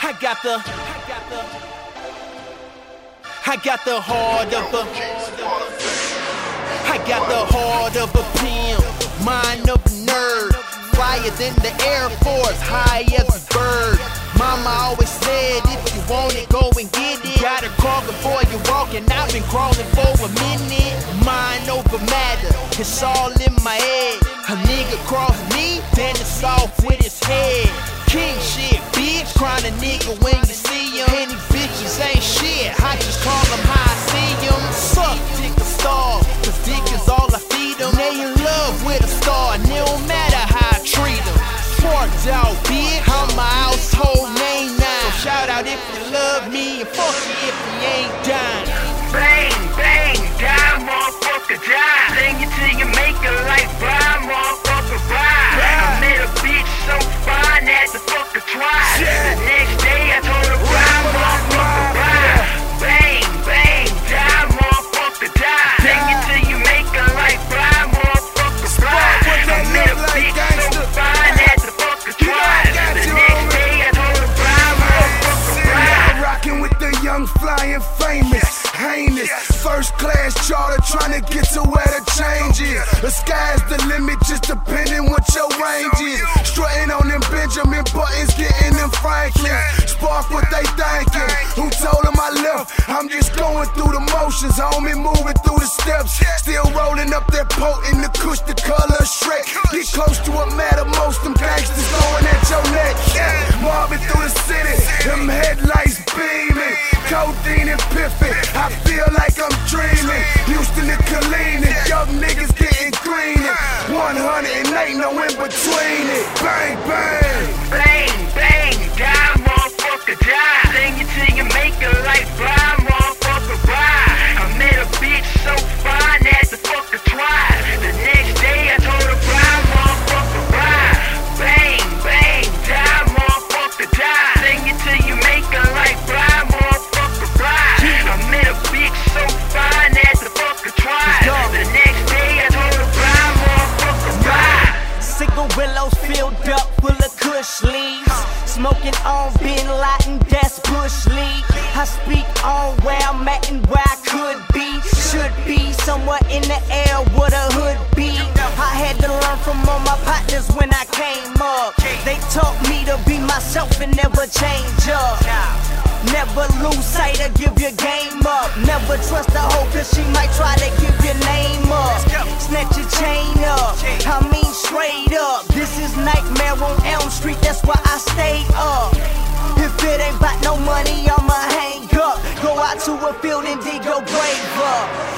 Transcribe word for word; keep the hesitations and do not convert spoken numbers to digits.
I got the, I got the, I got the heart of a, I got the heart of a pimp, mind of a nerd, flyer than the Air Force, high as a bird. Mama always said, if you want it, go and get it. Gotta crawl before you walk, and I've been crawling for a minute. Mind over matter, it's all in my head. A nigga cross me, then it's off with his head. King shit, bitch, crying a nigga when you see him. Any bitches ain't shit, I just call them how I see them. Suck dick a star, cause dick is all I feed them. They in love with a star, and it don't matter how I treat them. Forked out, bitch, I'm my household name now. So shout out if you love me, and fuck you if you ain't dying. Bang, bang, die, motherfucker, die. Sing it till you make it like bye, motherfucker, bye. I met a bitch so fine that the fucker tried. The next day I told her bye, motherfucker, bye. Bang, bang, die, motherfucker, die. Sing it till you make it like bye, motherfucker, bye. I met a bitch so fine that the fucker tried. The next day I told her bye, motherfucker, bye. Rockin' with the young, flying, famous, heinous, first class charter, trying to get to where the change is. The sky's the limit, just depending what your range is. Strutting on them Benjamin Buttons, getting them Franklin. Spark what they thinking. Who told them I left? I'm just going through the motions, homie, moving through the steps. Still rolling up that potent, the kush, the color of Shrek. Get close to a matter, most them gangsters going at your neck. Mobbing through the city, them headlights beaming. Codeine and piffin', I feel like I'm dreaming. Houston and Killeen, young niggas getting green. one hundred and ain't no in between it. Bang, bang. Bang, bang, die, motherfucker, die. Sing it till you make it like bye, motherfucker, bye. I met a bitch so fine that the fucker tried. The next day I told her bye, motherfucker, bye. Bang, bang, die, motherfucker, die. Sing it till you make it like bye, motherfucker, bye. I met a bitch so fine that the fucker tried. The next day I told her bye, motherfucker, bye. Cigarillos filled up full of kush leaves. Smoking on Bin Laden, that's Bush League. I speak on where I'm at and where I could be. Should be somewhere in the air with a hood be. I had to learn from all my partners when I came up. They taught me to be myself and never change up. Never lose sight or give your game up. Never trust a hoe cause she might try to give your name up. Snatch your chain up, I mean straight up. This is Nightmare on Elm Street, that's why I stay up. If it ain't about no money, I'ma hang up. Go out to a field and dig your grave up.